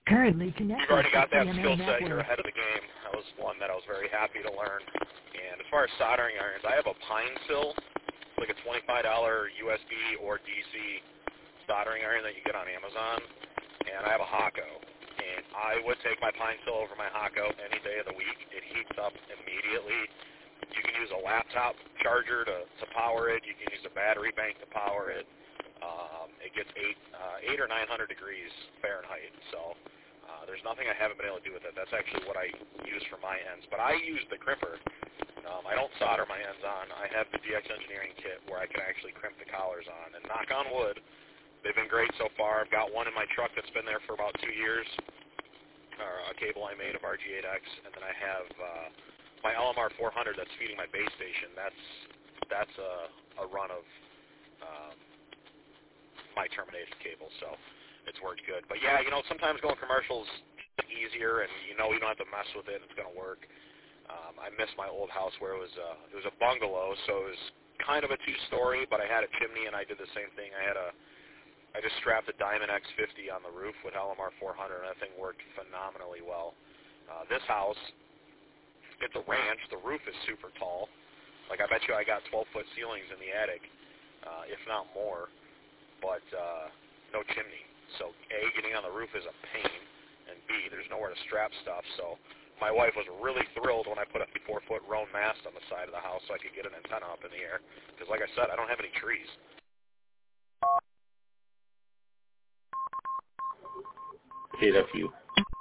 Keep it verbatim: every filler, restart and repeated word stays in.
Currently You've connected already to got that C M A skill set. You're Network. ahead of the game. That was one that I was very happy to learn. And as far as soldering irons, I have a Pine Sill, like a twenty-five dollar U S B or D C soldering iron that you get on Amazon, and I have a Hako. And I would take my Pine Sill over my Hako any day of the week. It heats up immediately. You can use a laptop charger to, to power it. You can use a battery bank to power it. Um, it gets eight, uh, eight or nine hundred degrees Fahrenheit. So uh, there's nothing I haven't been able to do with it. That's actually what I use for my ends. But I use the crimper. Um, I don't solder my ends on. I have the D X Engineering kit where I can actually crimp the collars on. And knock on wood, they've been great so far. I've got one in my truck that's been there for about two years, or a cable I made of R G eight X, and then I have uh, my L M R four hundred that's feeding my base station. That's that's a, a run of um, my terminated cable, so it's worked good. But yeah, you know, sometimes going commercials easier, and you know you don't have to mess with it, and it's going to work. Um, I miss my old house where it was a, it was a bungalow, so it was kind of a two-story, but I had a chimney, and I did the same thing. I had a I just strapped a Diamond X fifty on the roof with L M R four hundred, and that thing worked phenomenally well. Uh, this house, it's a ranch. The roof is super tall. Like, I bet you I got twelve-foot ceilings in the attic, uh, if not more, but uh, no chimney. So, A, getting on the roof is a pain, and B, there's nowhere to strap stuff. So my wife was really thrilled when I put a four-foot Roan mast on the side of the house so I could get an antenna up in the air. Because, like I said, I don't have any trees. K W.